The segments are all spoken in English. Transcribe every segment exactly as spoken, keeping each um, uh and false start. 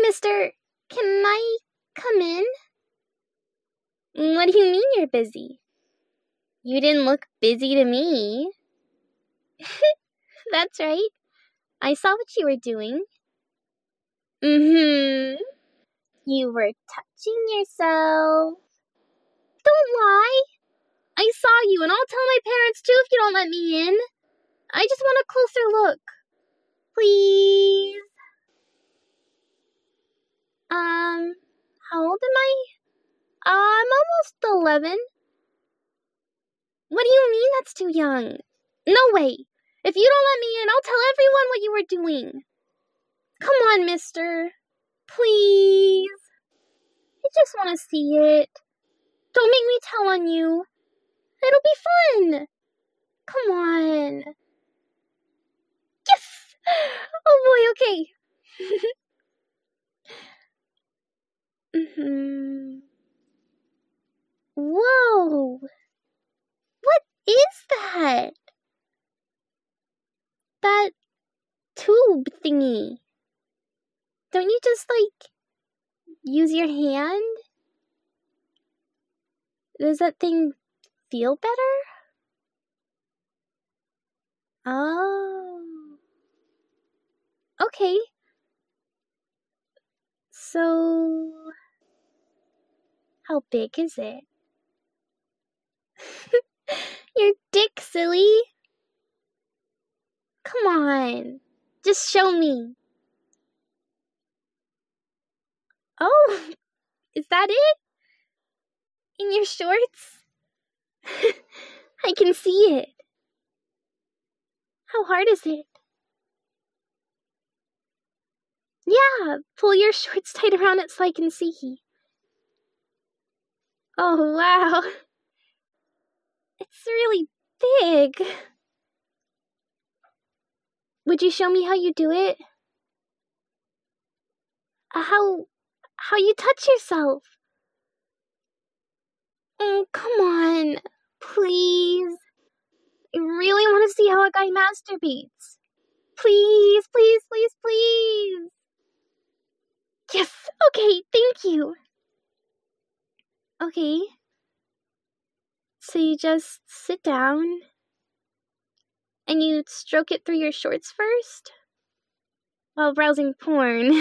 Mister, can I come in? What do you mean you're busy? You didn't look busy to me. That's right. I saw what you were doing. Mm-hmm. You were touching yourself. Don't lie. I saw you, and I'll tell my parents too if you don't let me in. I just want a closer look. Please. Um, how old am I? Uh, I'm almost eleven. What do you mean that's too young? No way. If you don't let me in, I'll tell everyone what you were doing. Come on, mister. Please. I just want to see it. Don't make me tell on you. It'll be fun. Come on. Yes! Oh boy, okay. mm-hmm. Whoa. What is that? That tube thingy. Don't you just, like, use your hand? Does that thing feel better? Oh. Okay. So, how big is it? Your dick, silly. Come on. Just show me. Oh, is that it? In your shorts? I can see it. How hard is it? Yeah, pull your shorts tight around it so I can see. Oh, wow. It's really big. Would you show me how you do it? Uh, how, how you touch yourself? Oh, come on. Please. I really want to see how a guy masturbates. Please, please, please, please. Yes, okay, thank you. Okay. So you just sit down and you stroke it through your shorts first? While browsing porn.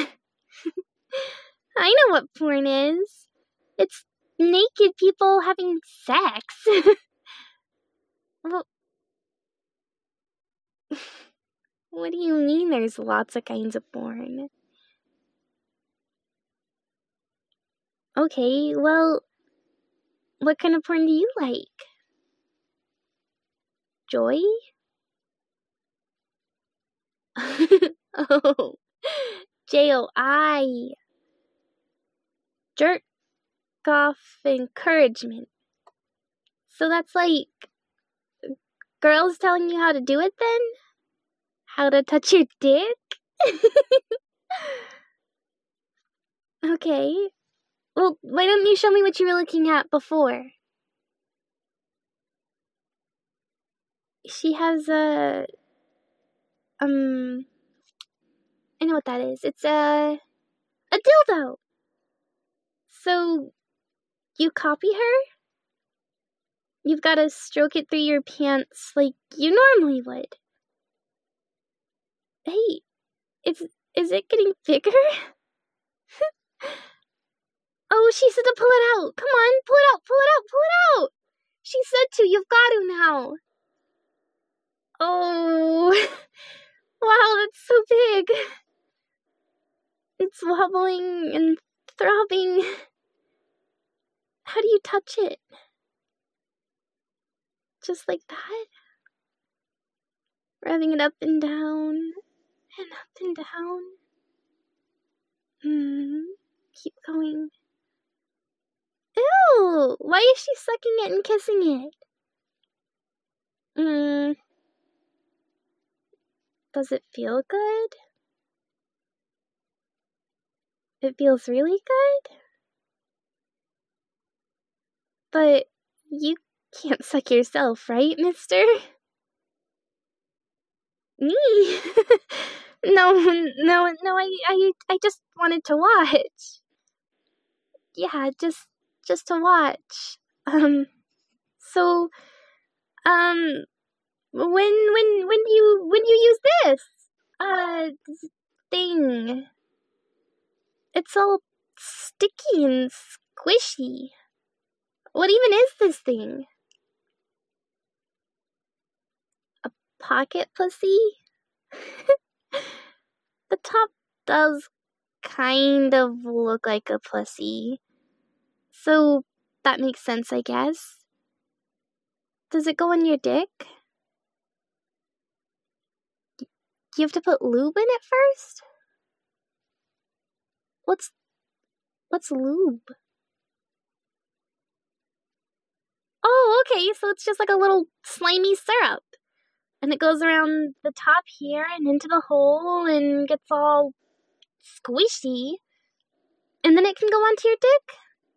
I know what porn is. It's naked people having sex. Well, what do you mean there's lots of kinds of porn? Okay, well, what kind of porn do you like? Joy? Oh, J O I. Jerk off encouragement. So that's like girls telling you how to do it then? How to touch your dick? Okay. Well, why don't you show me what you were looking at before? She has a... Um... I know what that is. It's a... A dildo! So, you copy her? You've got to stroke it through your pants like you normally would. Hey, is, is it getting bigger? Oh, she said to pull it out. Come on, pull it out, pull it out, pull it out. She said to, you've got to now. Oh, wow, that's so big. It's wobbling and throbbing. How do you touch it? Just like that? Rubbing it up and down, and up and down. Hmm, keep going. Ew! Why is she sucking it and kissing it? Hmm. Does it feel good? It feels really good? But you can't suck yourself, right, mister? Me? No, no, no, I, I, I just wanted to watch. Yeah, just, just to watch. Um, so, um, when, when, when do you, when do you use this? Uh, thing. It's all sticky and squishy. What even is this thing? A pocket pussy? The top does kind of look like a pussy. So that makes sense, I guess. Does it go on your dick? You have to put lube in it first? What's what's lube? Oh, okay, so it's just like a little slimy syrup. And it goes around the top here and into the hole and gets all squishy. And then it can go onto your dick?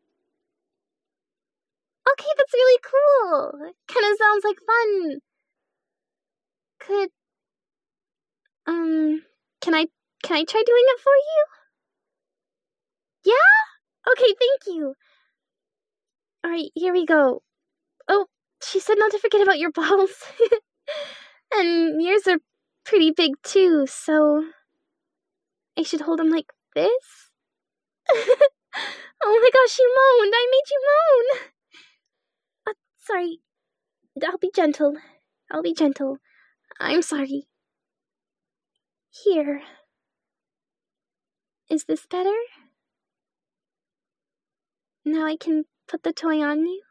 Okay, that's really cool. Kind of sounds like fun. Could, um, can I, can I try doing it for you? Yeah? Okay, thank you. Alright, here we go. Oh, she said not to forget about your balls. And yours are pretty big too, so I should hold them like this? Oh my gosh, you moaned! I made you moan! Uh, sorry. I'll be gentle. I'll be gentle. I'm sorry. Here. Is this better? Now I can put the toy on you?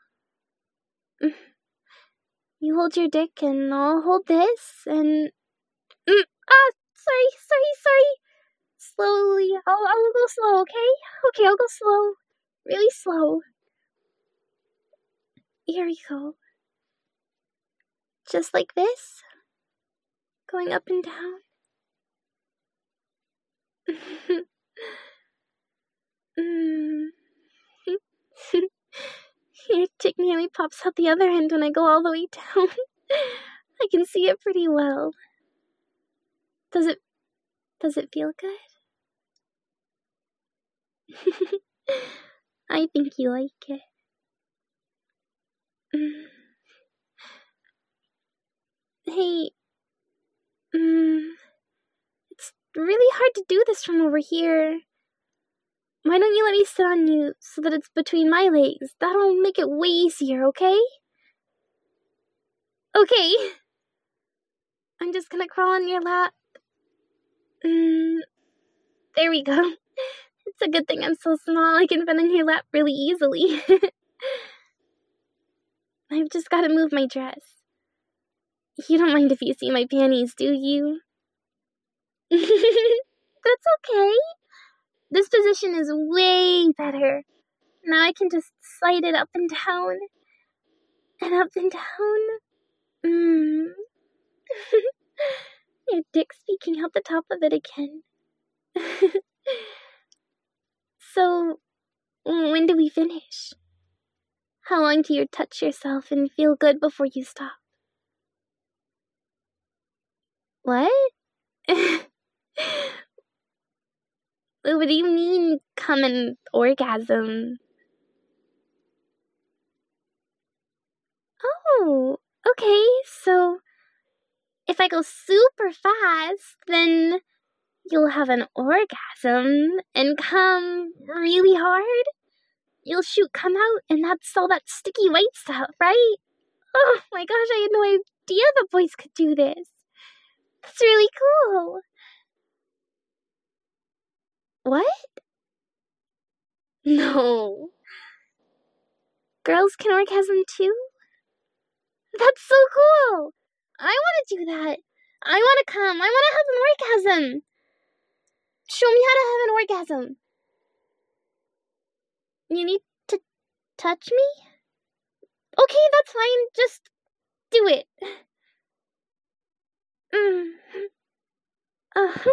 You hold your dick and I'll hold this and... Mm, ah, sorry, sorry, sorry. Slowly. I'll, I'll go slow, okay? Okay, I'll go slow. Really slow. Here we go. Just like this. Going up and down. mm. Your dick nearly pops out the other end when I go all the way down. I can see it pretty well. Does it... Does it feel good? I think you like it. Mm. Hey, mm, it's really hard to do this from over here. Why don't you let me sit on you so that it's between my legs? That'll make it way easier, okay? Okay. I'm just gonna crawl on your lap. Mm, there we go. It's a good thing I'm so small, I can fit in your lap really easily. I've just gotta move my dress. You don't mind if you see my panties, do you? That's okay. This position is way better. Now I can just slide it up and down. And up and down. Mmm. Your dick's peeking out the top of it again. So, when do we finish? How long do you touch yourself and feel good before you stop? What? What do you mean, come and orgasm? Oh, okay, so if I go super fast, then you'll have an orgasm and come really hard? You'll shoot come out and that's all that sticky white stuff, right? Oh my gosh, I had no idea the boys could do this. That's really cool. What? No. Girls can orgasm too? That's so cool. I want to do that. I want to come. I want to have an orgasm. Show me how to have an orgasm. You need to touch me? Okay, that's fine. Just do it. Mm. Uh.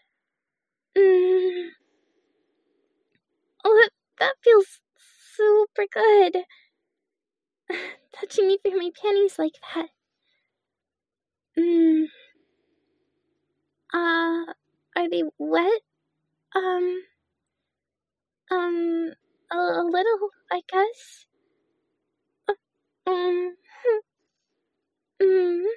Mm. Oh, that, that feels super good. Touching me through my panties like that. Mm. Uh, are they wet? Um, um, a, a little, I guess. Um, mm,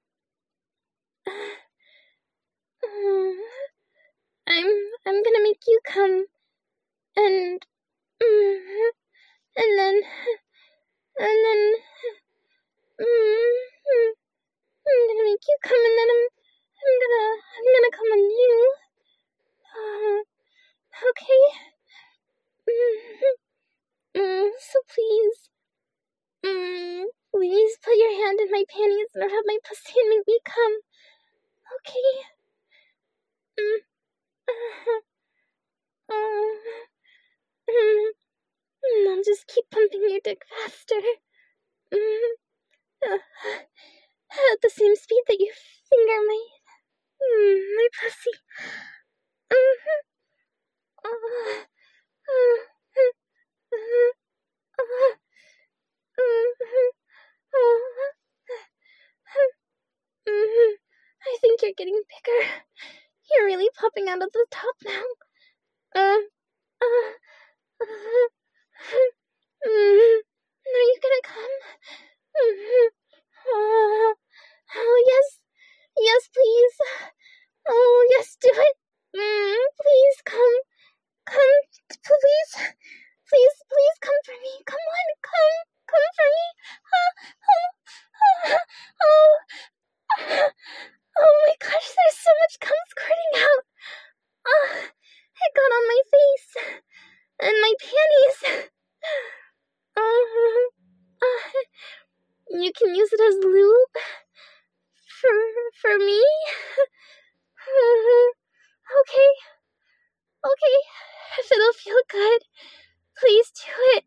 mm, I'm, I'm gonna make you come, and, mm, and then, and then, mm, I'm gonna make you come, and then I'm, I'm gonna, I'm gonna come on you. Uh, okay? Mm, mm, so please, mm, please put your hand in my panties and rub my pussy and make me come. Okay? Mm, uh, uh, mm, mm, I'll just keep pumping your dick faster. Mm, uh, at the same speed that you finger my, mm, my pussy. Mm-hmm. Uh, uh, uh, uh, Mm-hmm. I think you're getting bigger. You're really popping out of the top now. Uh, uh, uh, mm-hmm. Are you gonna come? Mm-hmm. Oh, oh, yes. Yes, please. Oh, yes, do it. Mm, please come. Come, please. Please, please come for me. Come on, come. Come for me. Oh, oh, oh, oh. Oh my gosh, there's so much cum squirting out. Oh, it got on my face and my panties. Oh, uh, you can use it as lube for for me. Okay, okay. If it'll feel good, please do it.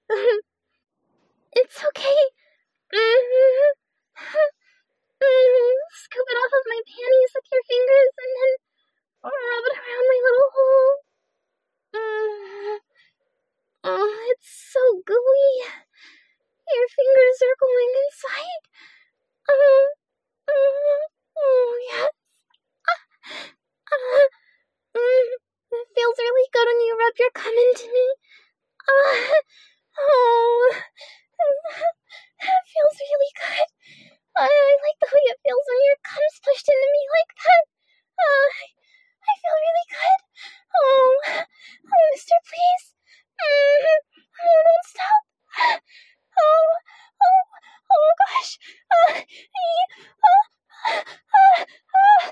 It's okay. Mm-hmm. Mm-hmm. Scoop it off of my panties with your fingers and then rub it around my little hole. Mm. Oh, it's so gooey. Your fingers are going inside. Oh, oh, oh yes. Ah, ah, mm. It feels really good when you rub your cum into me. Ah, oh, it feels really good. I, I like the way it feels when your cum's pushed into me like that. Uh, I, I feel really good. Oh, oh, mister, please. Mm, oh, don't stop. Oh, oh, oh gosh. Uh, oh, uh, uh, uh,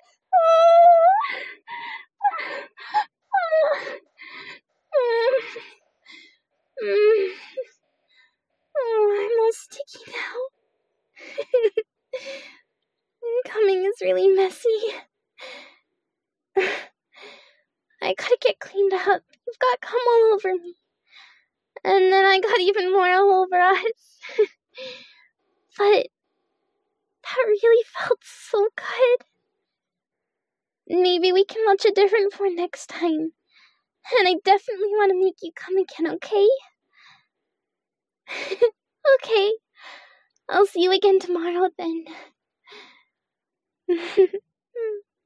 oh, mm, oh, I'm all sticky now. Coming is really messy. I gotta get cleaned up. You've got cum all over me. And then I got even more all over us. But that really felt so good. Maybe we can watch a different porn next time. And I definitely want to make you come again, okay? Okay. I'll see you again tomorrow then.